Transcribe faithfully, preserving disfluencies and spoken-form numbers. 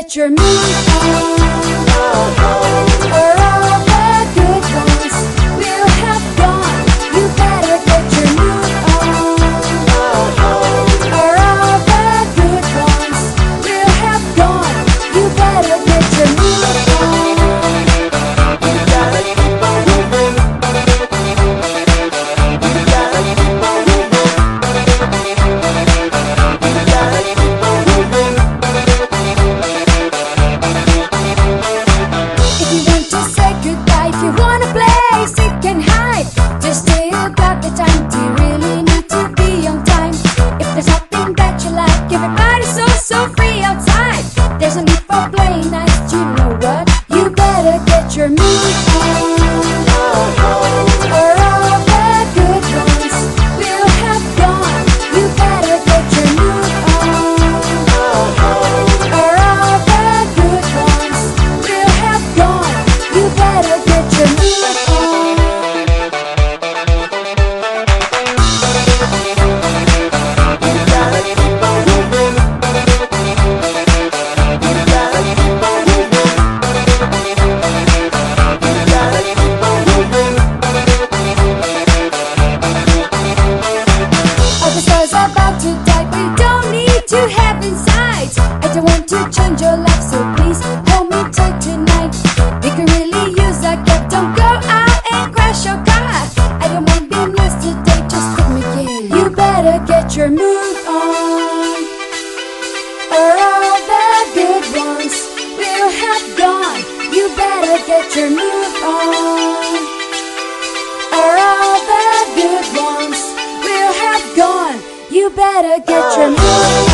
get your move on, or all the good ones will have gone. You better get your move on, or all the good ones will have gone. You better get your move on. You gotta keep on moving. You gotta keep on moving. You gotta keep on moving. If you want to say goodbye, if you wanna play seek and hide, just still got the time. Do you really need to be on time? If there's something that you like, everybody's so so free outside. There's no need for playing nice. You know what? You better get your move on, or all the good ones will have gone. You better get your move on, or all the good ones will have gone. You better get your move on. You gotta keep on moving. You gotta keep on moving. You gotta keep on moving. All the stars are about to die, but you don't need to have insights. I don't want to change your life, so please hold me tight tonight. We can really use a gap. Don't go out and crash your car. I don't want to be lost today, just let me in. You better get your move on, or all the good ones will have gone. You better get your move on, or all the good ones will have gone. You better get your move on.